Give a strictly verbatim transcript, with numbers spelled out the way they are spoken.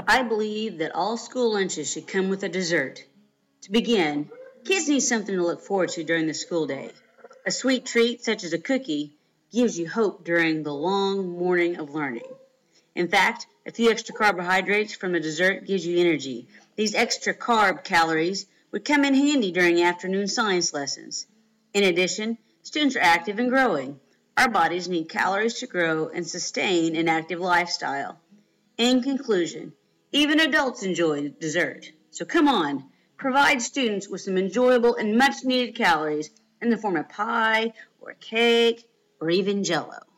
I believe that all school lunches should come with a dessert. To begin, kids need something to look forward to during the school day. A sweet treat, such as a cookie, gives you hope during the long morning of learning. In fact, a few extra carbohydrates from a dessert gives you energy. These extra carb calories would come in handy during afternoon science lessons. In addition, students are active and growing. Our bodies need calories to grow and sustain an active lifestyle. In conclusion, even adults enjoy dessert. So come on, provide students with some enjoyable and much needed calories in the form of pie or cake or even jello.